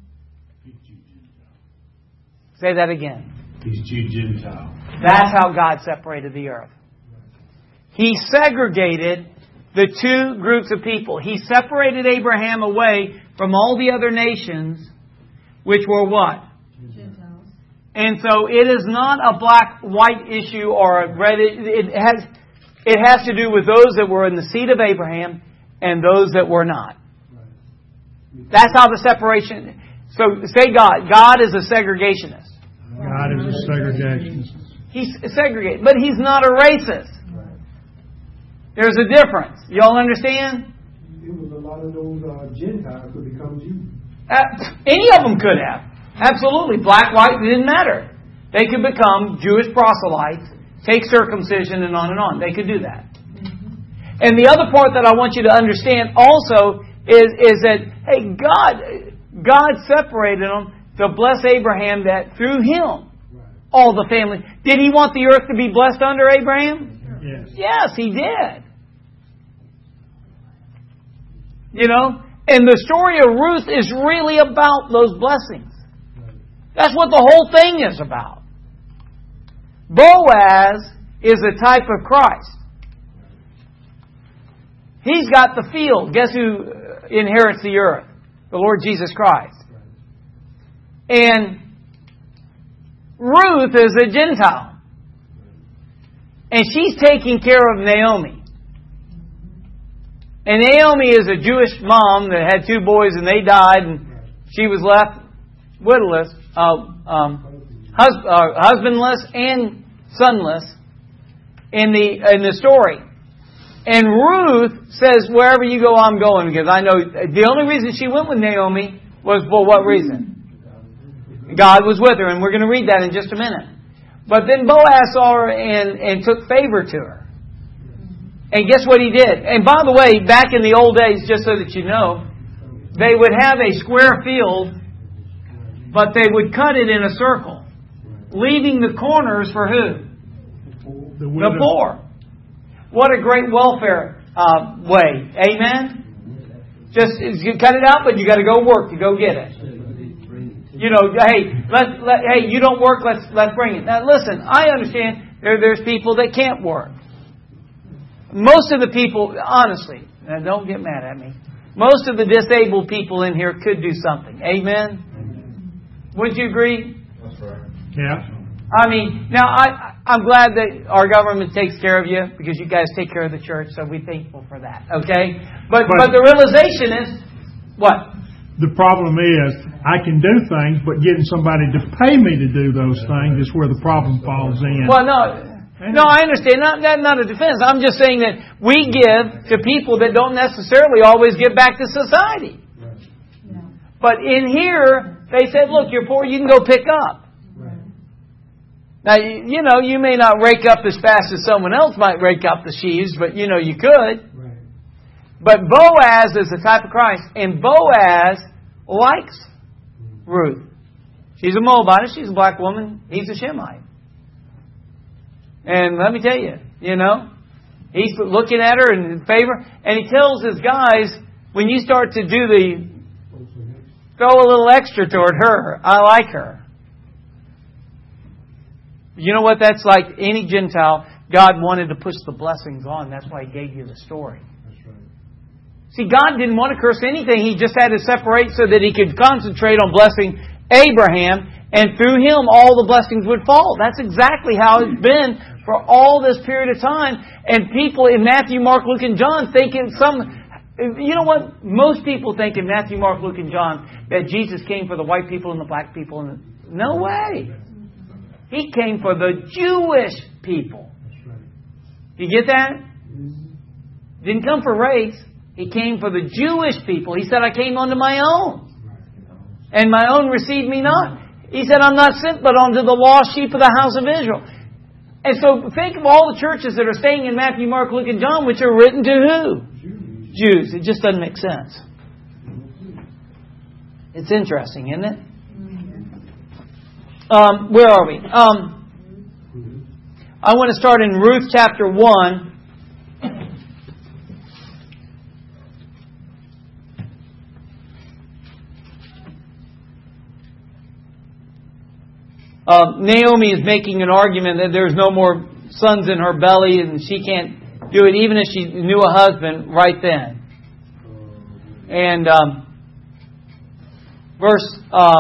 [SPEAKER 1] Say that again.
[SPEAKER 3] He's Jew Gentile.
[SPEAKER 1] That's how God separated the earth. He segregated the two groups of people. He separated Abraham away from all the other nations, which were what?
[SPEAKER 5] Gentiles.
[SPEAKER 1] And so it is not a black-white issue or a red. It has to do with those that were in the seed of Abraham and those that were not. That's how the separation... So say God. God is a segregationist.
[SPEAKER 3] God is a segregationist.
[SPEAKER 1] He's segregated, but He's not a racist. There's a difference. Y'all understand?
[SPEAKER 2] It was a lot of those Gentiles could become Jews.
[SPEAKER 1] Any of them could have. Absolutely. Black, white, it didn't matter. They could become Jewish proselytes, take circumcision, and on. They could do that. And the other part that I want you to understand also is that, hey, God separated them to bless Abraham that through him, all the family. Did He want the earth to be blessed under Abraham?
[SPEAKER 3] Yes.
[SPEAKER 1] Yes, He did. You know? And the story of Ruth is really about those blessings. That's what the whole thing is about. Boaz is a type of Christ. He's got the field. Guess who inherits the earth? The Lord Jesus Christ. And Ruth is a Gentile. And she's taking care of Naomi. And Naomi is a Jewish mom that had two boys and they died and she was left widowless, husbandless and sonless in the story. And Ruth says, wherever you go, I'm going. Because I know the only reason she went with Naomi was for what reason? God was with her. And we're going to read that in just a minute. But then Boaz saw her and took favor to her. And guess what he did? And by the way, back in the old days, just so that you know, they would have a square field, but they would cut it in a circle, leaving the corners for who? The poor. What a great welfare way. Amen? Just you cut it out, but you got to go work to go get it. You know, hey, you don't work, let's bring it. Now listen, I understand there's people that can't work. Most of the people, honestly, now don't get mad at me. Most of the disabled people in here could do something. Amen? Would you agree?
[SPEAKER 4] That's right.
[SPEAKER 3] Yeah.
[SPEAKER 1] I mean, now I'm glad that our government takes care of you because you guys take care of the church, so we're thankful for that. Okay? But the realization is, what?
[SPEAKER 3] The problem is, I can do things, but getting somebody to pay me to do those things is where the problem falls in.
[SPEAKER 1] Well, no, I understand. Not a defense. I'm just saying that we give to people that don't necessarily always give back to society. But in here, they said, look, you're poor, you can go pick up. Now, you know, you may not rake up as fast as someone else might rake up the sheaves, but, you know, you could.
[SPEAKER 2] Right.
[SPEAKER 1] But Boaz is the type of Christ, and Boaz likes Ruth. She's a Moabite, she's a black woman, he's a Shemite. And let me tell you, you know, he's looking at her in favor, and he tells his guys, when you start to do throw a little extra toward her, I like her. You know what that's like? Any Gentile, God wanted to push the blessings on. That's why He gave you the story.
[SPEAKER 2] That's right.
[SPEAKER 1] See, God didn't want to curse anything. He just had to separate so that He could concentrate on blessing Abraham. And through him, all the blessings would fall. That's exactly how it's been for all this period of time. And people in Matthew, Mark, Luke, and John thinking you know what? Most people think in Matthew, Mark, Luke, and John that Jesus came for the white people and the black people. No way. He came for the Jewish people.
[SPEAKER 2] That's right.
[SPEAKER 1] You get that? Didn't come for race. He came for the Jewish people. He said, I came unto my own. And my own received me not. He said, I'm not sent but unto the lost sheep of the house of Israel. And so think of all the churches that are staying in Matthew, Mark, Luke, and John, which are written to who? Jews. It just doesn't make sense. It's interesting, isn't it? Where are we? I want to start in Ruth chapter 1. Naomi is making an argument that there's no more sons in her belly and she can't do it even if she knew a husband right then. And verse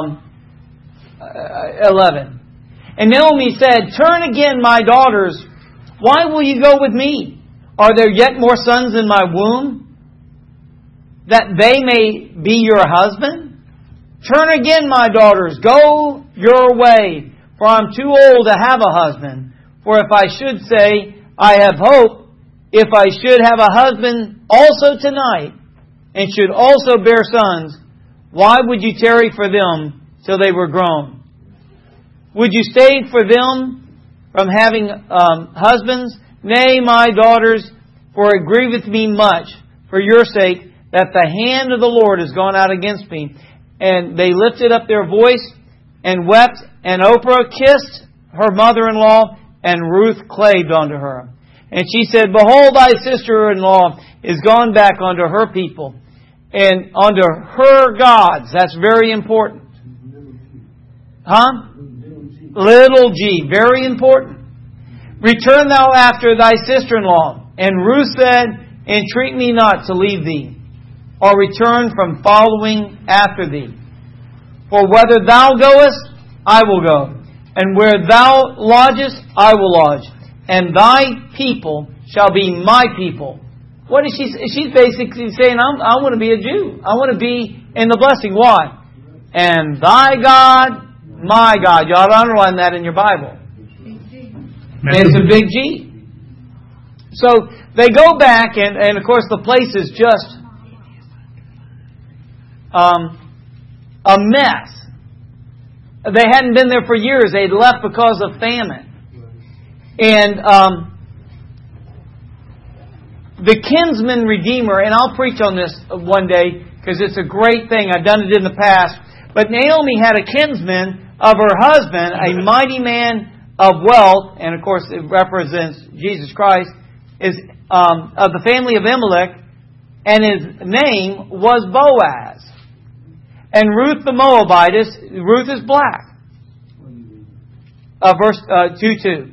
[SPEAKER 1] 11. And Naomi said, Turn again, my daughters. Why will you go with me? Are there yet more sons in my womb, that they may be your husband? Turn again, my daughters. Go your way, for I'm too old to have a husband. For if I should say, I have hope, if I should have a husband also tonight, and should also bear sons, why would you tarry for them till they were grown? Would you stay for them from having husbands? Nay, my daughters, for it grieveth me much for your sake that the hand of the Lord is gone out against me. And they lifted up their voice and wept, and Oprah kissed her mother-in-law, and Ruth claved unto her. And she said, Behold, thy sister-in-law is gone back unto her people, and unto her gods. That's very important. Huh? Little g. Very important. Return thou after thy sister-in-law. And Ruth said, Entreat me not to leave thee, or return from following after thee. For whether thou goest, I will go. And where thou lodgest, I will lodge. And thy people shall be my people. What is she? She's basically saying, I want to be a Jew. I want to be in the blessing. Why? And thy God, my God. You ought to underline that in your Bible. It's a big G. So they go back, and of course the place is just a mess. They hadn't been there for years. They'd left because of famine. And the kinsman redeemer, and I'll preach on this one day because it's a great thing. I've done it in the past. But Naomi had a kinsman of her husband, a mighty man of wealth, and of course it represents Jesus Christ, is of the family of Elimelech, and his name was Boaz. And Ruth the Moabitess, Ruth is black. Verse 2:2.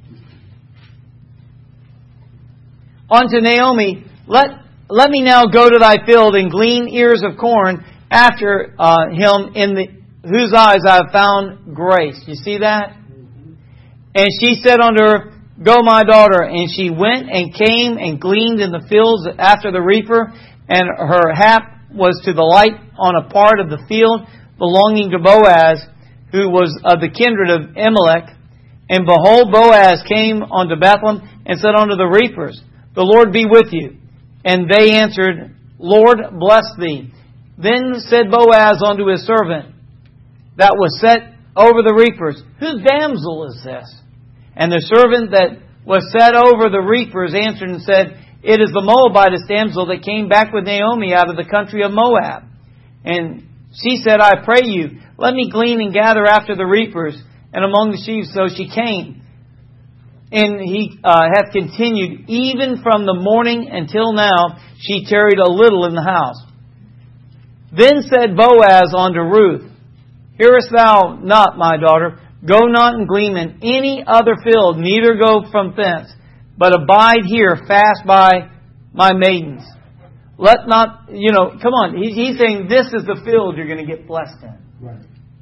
[SPEAKER 1] Unto Naomi, let me now go to thy field and glean ears of corn after him whose eyes I have found grace. You see that? And she said unto her, Go, my daughter. And she went and came and gleaned in the fields after the reaper, and her hap was to the light on a part of the field belonging to Boaz, who was of the kindred of Elimelech. And behold, Boaz came unto Bethlehem and said unto the reapers, The Lord be with you. And they answered, Lord, bless thee. Then said Boaz unto his servant that was set over the reapers, Whose damsel is this? And the servant that was set over the reapers answered and said, It is the Moabitess damsel that came back with Naomi out of the country of Moab. And she said, I pray you, let me glean and gather after the reapers and among the sheaves. So she came. And he hath continued, even from the morning until now, she tarried a little in the house. Then said Boaz unto Ruth, Hearest thou not, my daughter? Go not and glean in any other field, neither go from thence, but abide here fast by my maidens. Let not, come on. He's saying this is the field you're going to get blessed in.
[SPEAKER 2] Right.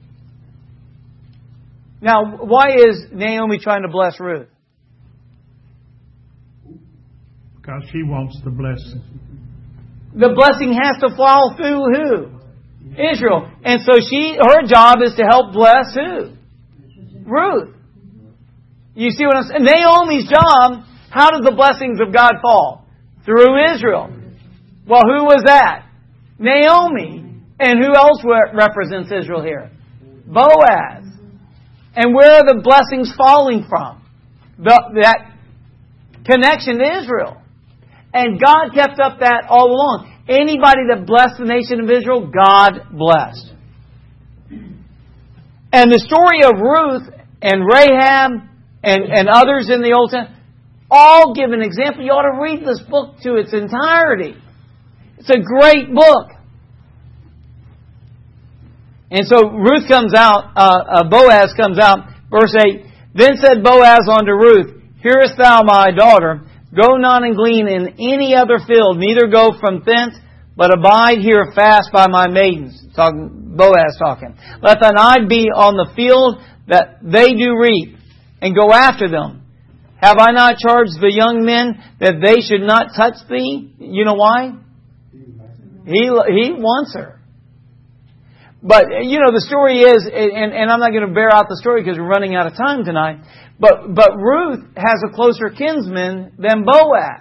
[SPEAKER 1] Now, why is Naomi trying to bless Ruth?
[SPEAKER 3] Because she wants the blessing.
[SPEAKER 1] The blessing has to fall through who? Israel. And so her job is to help bless who? Ruth. You see what I'm saying? Naomi's job, how does the blessings of God fall? Through Israel. Well, who was that? Naomi. And who else represents Israel here? Boaz. And where are the blessings falling from? That connection to Israel. And God kept up that all along. Anybody that blessed the nation of Israel, God blessed. And the story of Ruth and Rahab and others in the Old Testament all give an example. You ought to read this book to its entirety. It's a great book. And so Ruth comes out, Boaz comes out, verse 8, Then said Boaz unto Ruth, Hearest thou, my daughter? Go not and glean in any other field, neither go from thence, but abide here fast by my maidens. Boaz talking. Let thine eye be on the field that they do reap, and go after them. Have I not charged the young men that they should not touch thee? You know why? He wants her. But, the story is, and I'm not going to bear out the story because we're running out of time tonight, but Ruth has a closer kinsman than Boaz.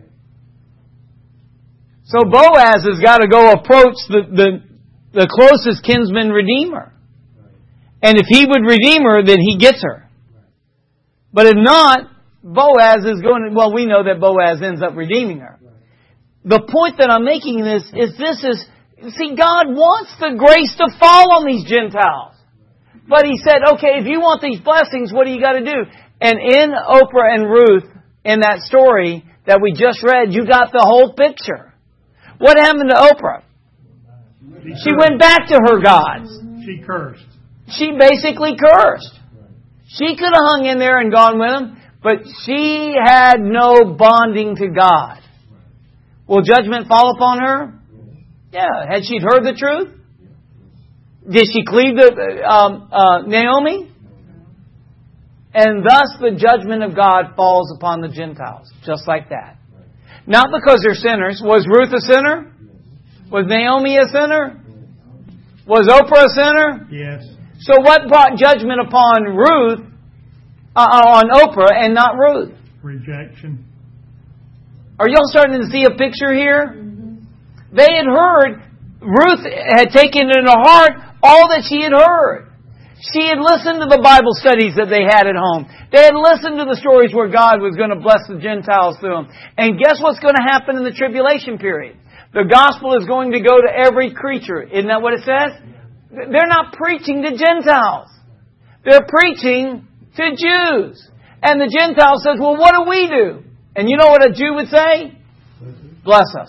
[SPEAKER 1] So Boaz has got to go approach the closest kinsman redeemer. And if he would redeem her, then he gets her. But if not, Boaz is going to, we know that Boaz ends up redeeming her. The point that I'm making is God wants the grace to fall on these Gentiles. But He said, okay, if you want these blessings, what do you got to do? And in Oprah and Ruth, in that story that we just read, you got the whole picture. What happened to Oprah? She went back to her gods.
[SPEAKER 3] She cursed.
[SPEAKER 1] She basically cursed. She could have hung in there and gone with them, but she had no bonding to God. Will judgment fall upon her? Yeah. Had she heard the truth? Did she cleave to Naomi? And thus the judgment of God falls upon the Gentiles. Just like that. Not because they're sinners. Was Ruth a sinner? Was Naomi a sinner? Was Oprah a sinner?
[SPEAKER 3] Yes.
[SPEAKER 1] So what brought judgment upon Ruth, on Oprah, and not Ruth?
[SPEAKER 3] Rejection.
[SPEAKER 1] Are y'all starting to see a picture here? They had heard, Ruth had taken into heart all that she had heard. She had listened to the Bible studies that they had at home. They had listened to the stories where God was going to bless the Gentiles through them. And guess what's going to happen in the tribulation period? The gospel is going to go to every creature. Isn't that what it says? They're not preaching to Gentiles. They're preaching to Jews. And the Gentile says, well, what do we do? And you know what a Jew would say? Bless us.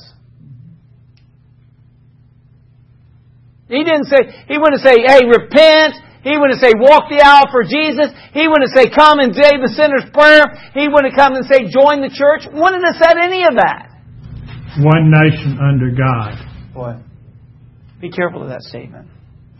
[SPEAKER 1] He wouldn't say, hey, repent. He wouldn't say, walk the aisle for Jesus. He wouldn't say, come and say the sinner's prayer. He wouldn't come and say, join the church. Wouldn't have said any of that.
[SPEAKER 3] One nation under God.
[SPEAKER 1] Boy, be careful of that statement.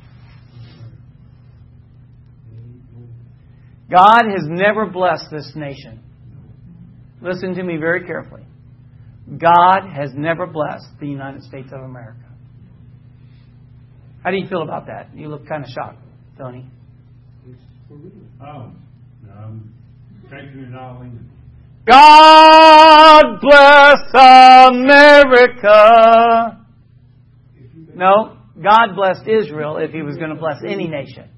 [SPEAKER 1] God has never blessed this nation. Listen to me very carefully. God has never blessed the United States of America. How do you feel about that? You look kind of shocked, Tony.
[SPEAKER 2] Oh, I'm taking it all in.
[SPEAKER 1] God bless America. No, God blessed Israel if He was going to bless any nation.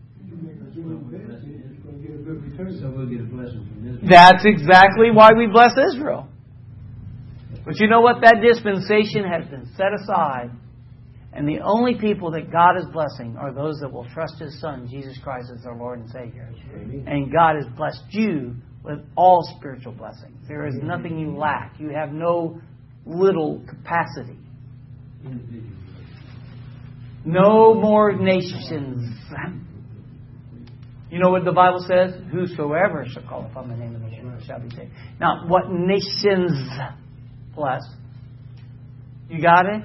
[SPEAKER 1] That's exactly why we bless Israel. But you know what? That dispensation has been set aside. And the only people that God is blessing are those that will trust His Son, Jesus Christ, as their Lord and Savior. And God has blessed you with all spiritual blessings. There is nothing you lack. You have no little capacity. No more nations. You know what the Bible says? Whosoever shall call upon the name of the Lord shall be saved. Now, what nations bless? You got it?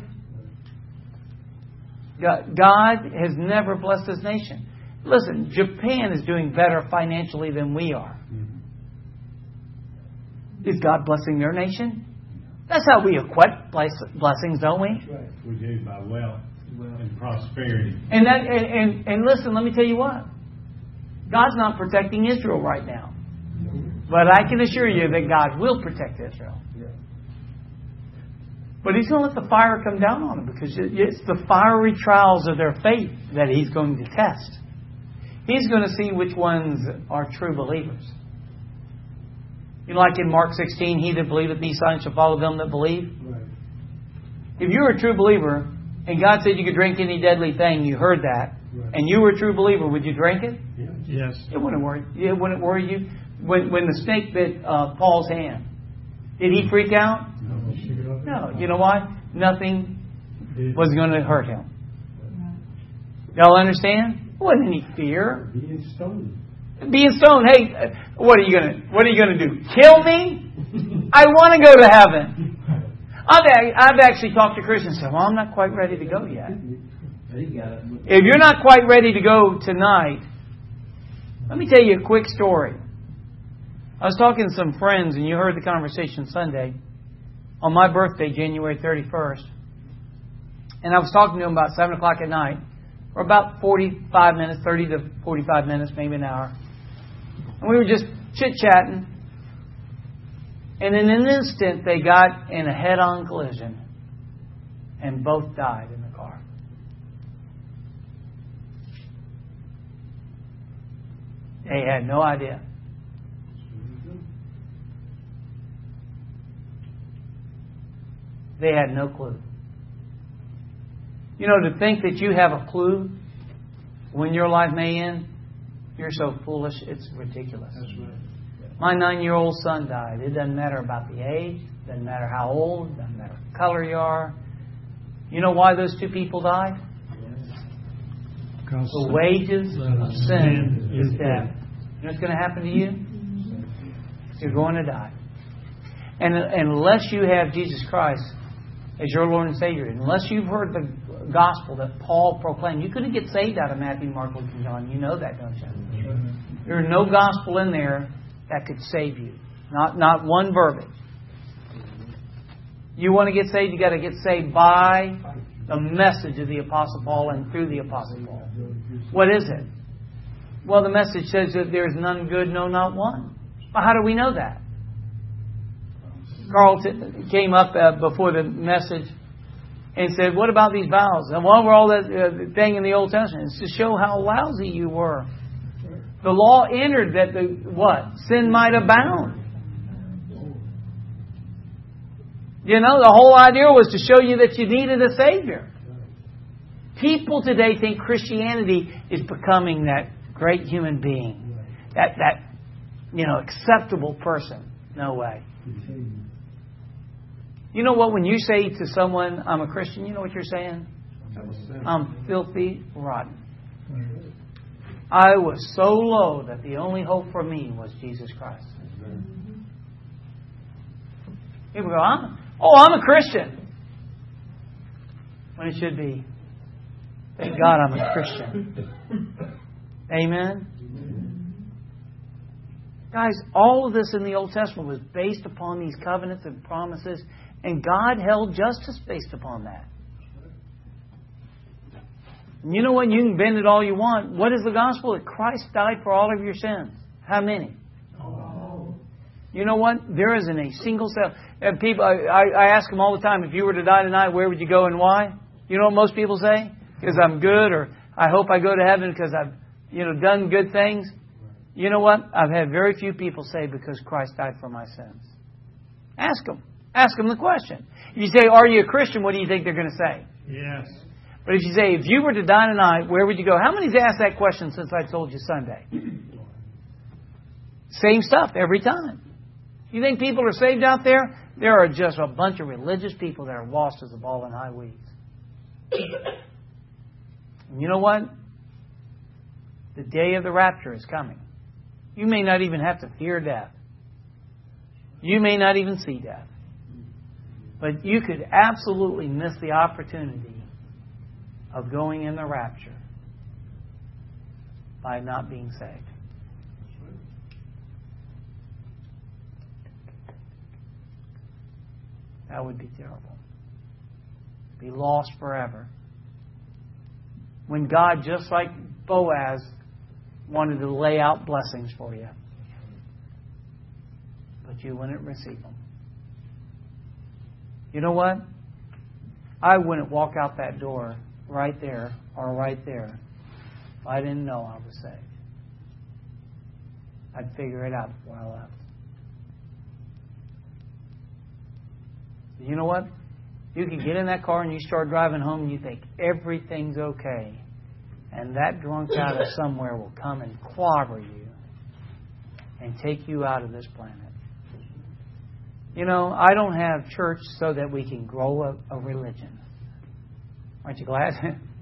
[SPEAKER 1] God has never blessed this nation. Listen, Japan is doing better financially than we are. Is God blessing their nation? That's how we equate blessings, don't we?
[SPEAKER 2] Right. We do by wealth and prosperity.
[SPEAKER 1] And listen, let me tell you what. God's not protecting Israel right now. But I can assure you that God will protect Israel. But He's going to let the fire come down on them because it's the fiery trials of their faith that He's going to test. He's going to see which ones are true believers. You know, like in Mark 16, he that believeth these signs shall follow them that believe.
[SPEAKER 2] Right.
[SPEAKER 1] If you were a true believer and God said you could drink any deadly thing, you heard that, and you were a true believer, would you drink it?
[SPEAKER 3] Yes.
[SPEAKER 1] It wouldn't worry you. When the snake bit Paul's hand, did he freak out? No. You know why? Nothing was going to hurt him. Y'all understand? It wasn't any fear.
[SPEAKER 2] Being stoned.
[SPEAKER 1] Being stoned. Hey, what are you going to do? Kill me? I want to go to heaven. I've actually talked to Christians and said, well, I'm not quite ready to go yet. If you're not quite ready to go tonight, let me tell you a quick story. I was talking to some friends, and you heard the conversation Sunday, on my birthday, January 31st. And I was talking to them about 7 o'clock at night, or about 45 minutes, 30 to 45 minutes, maybe an hour. And we were just chit-chatting. And in an instant, they got in a head-on collision. And both died in the car. They had no idea. They had no clue. You know, to think that you have a clue when your life may end, you're so foolish, it's ridiculous.
[SPEAKER 2] That's right.
[SPEAKER 1] My 9-year-old son died. It doesn't matter about the age, doesn't matter how old, doesn't matter what color you are. You know why those two people died?
[SPEAKER 3] Because
[SPEAKER 1] the wages of sin is death. You know what's going to happen to you? You're going to die. And unless you have Jesus Christ as your Lord and Savior, unless you've heard the gospel that Paul proclaimed, you couldn't get saved out of Matthew, Mark, Luke, and John. You know that, don't you? There's no gospel in there that could save you. Not one verbiage. You want to get saved, you got to get saved by the message of the Apostle Paul and through the Apostle Paul. What is it? Well, the message says that there is none good, no, not one. Well, how do we know that? Carl came up before the message and said, what about these vows? And well, we're all that thing in the Old Testament. It's to show how lousy you were. The law entered that sin might abound. You know, the whole idea was to show you that you needed a Savior. People today think Christianity is becoming that great human being. That acceptable person. No way. You know what? When you say to someone, I'm a Christian, you know what you're saying? I'm filthy rotten. I was so low that the only hope for me was Jesus Christ. People go, I'm a Christian. When it should be, thank God I'm a Christian. Amen? Guys, all of this in the Old Testament was based upon these covenants and promises, and God held justice based upon that. And you know what? You can bend it all you want. What is the gospel? That Christ died for all of your sins. How many? You know what? There isn't a single cell. People, I ask them all the time, if you were to die tonight, where would you go and why? You know what most people say? Because I'm good, or I hope I go to heaven because I've done good things. You know what? I've had very few people say because Christ died for my sins. Ask them. Ask them the question. If you say, are you a Christian? What do you think they're going to say?
[SPEAKER 3] Yes.
[SPEAKER 1] But if you say, if you were to die tonight, where would you go? How many's asked that question since I told you Sunday? Same stuff every time. You think people are saved out there? There are just a bunch of religious people that are lost as a ball in high weeds. And you know what? The day of the rapture is coming. You may not even have to fear death. You may not even see death. But you could absolutely miss the opportunity of going in the rapture by not being saved. That would be terrible. Be lost forever. When God, just like Boaz, wanted to lay out blessings for you, but you wouldn't receive them. You know what? I wouldn't walk out that door right there or right there if I didn't know I was saved. I'd figure it out before I left. You know what? You can get in that car and you start driving home and you think everything's okay. And that drunk out of somewhere will come and clobber you and take you out of this planet. You know, I don't have church so that we can grow a religion. Aren't you glad?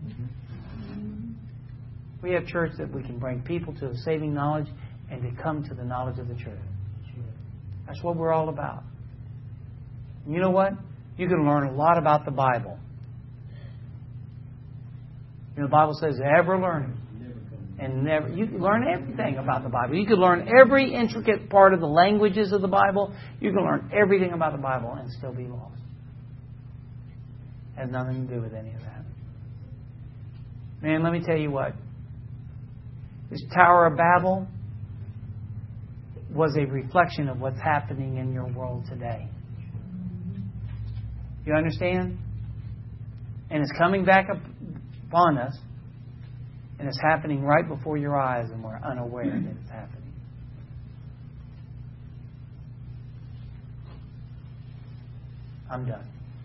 [SPEAKER 1] We have church that we can bring people to a saving knowledge and to come to the knowledge of the truth. That's what we're all about. You know what? You can learn a lot about the Bible. You know, the Bible says, ever learning. And never. You can learn everything about the Bible. You can learn every intricate part of the languages of the Bible. You can learn everything about the Bible and still be lost. Has nothing to do with any of that. Man, let me tell you what. This Tower of Babel was a reflection of what's happening in your world today. You understand? And it's coming back upon us. And it's happening right before your eyes, and we're unaware that it's happening. I'm done.